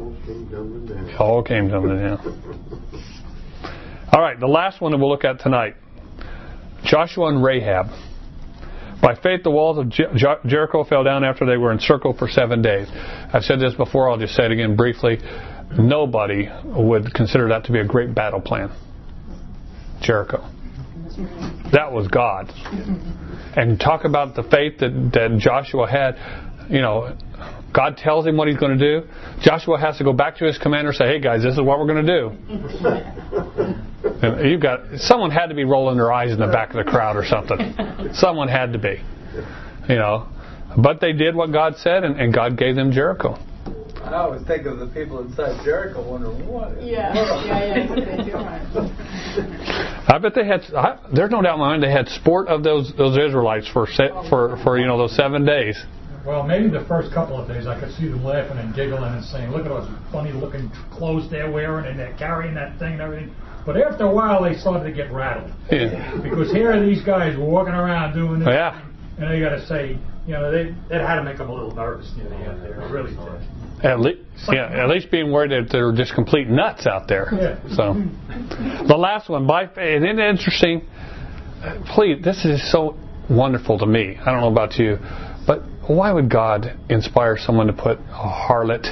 A: It all came tumbling down. All right, the last one that we'll look at tonight, Joshua and Rahab. By faith, the walls of Jer- Jericho fell down after they were encircled for seven days. I've said this before, I'll just say it again briefly. Nobody would consider that to be a great battle plan. Jericho. That was God. And talk about the faith that, that Joshua had. You know, God tells him what he's going to do. Joshua has to go back to his commander and say, hey guys, this is what we're going to do. And you got someone had to be rolling their eyes in the back of the crowd or something. Someone had to be. You know. But they did what God said, and, and God gave them Jericho.
B: I always think of the people inside Jericho wondering what.
D: Yeah, yeah, yeah. What are they doing?
A: I bet they had. I, there's no doubt in my mind they had sport of those those Israelites for for for you know those seven days.
E: Well, maybe the first couple of days I could see them laughing and giggling and saying, "Look at those funny-looking clothes they're wearing, and they're carrying that thing and everything." But after a while, they started to get rattled.
A: Yeah.
E: Because here are these guys walking around doing this.
A: Yeah.
E: And they got to say, you know, they it had to make them a little nervous near the end there. It really did.
A: At least, yeah, at least being worried that they're just complete nuts out there.
E: Yeah.
A: So, the last one, by faith, and isn't it interesting? Please, this is so wonderful to me. I don't know about you, but why would God inspire someone to put a harlot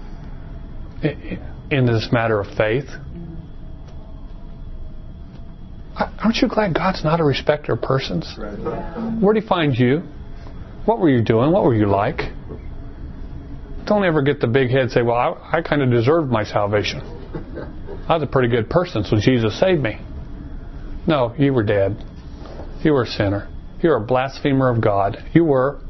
A: into this matter of faith? Aren't you glad God's not a respecter of persons? Where did he find you? What were you doing? What were you like? Don't ever get the big head and say, well, I, I kind of deserved my salvation. I was a pretty good person, so Jesus saved me. No, you were dead. You were a sinner. You were a blasphemer of God. You were.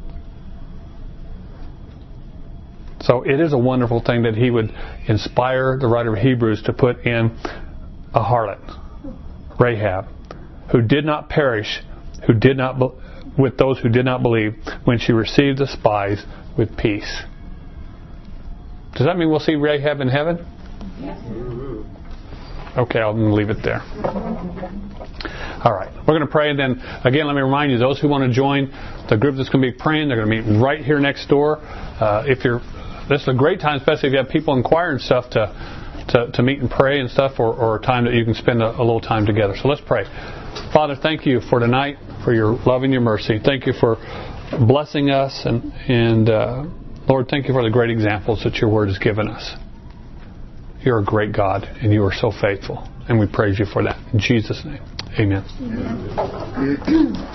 A: So it is a wonderful thing that he would inspire the writer of Hebrews to put in a harlot, Rahab, who did not perish, who did not be- with those who did not believe, when she received the spies with peace. Does that mean we'll see Rahab in heaven?
D: Yes.
A: Okay, I'll leave it there. All right, we're going to pray, and then again, let me remind you, those who want to join the group that's going to be praying, they're going to meet right here next door. Uh, if you're, this is a great time, especially if you have people inquiring stuff to. To, to meet and pray and stuff, or, or a time that you can spend a, a little time together. So let's pray. Father, thank you for tonight, for your love and your mercy. Thank you for blessing us, and, and uh, Lord, thank you for the great examples that your word has given us. You're a great God, and you are so faithful, and we praise you for that. In Jesus' name, amen. Amen.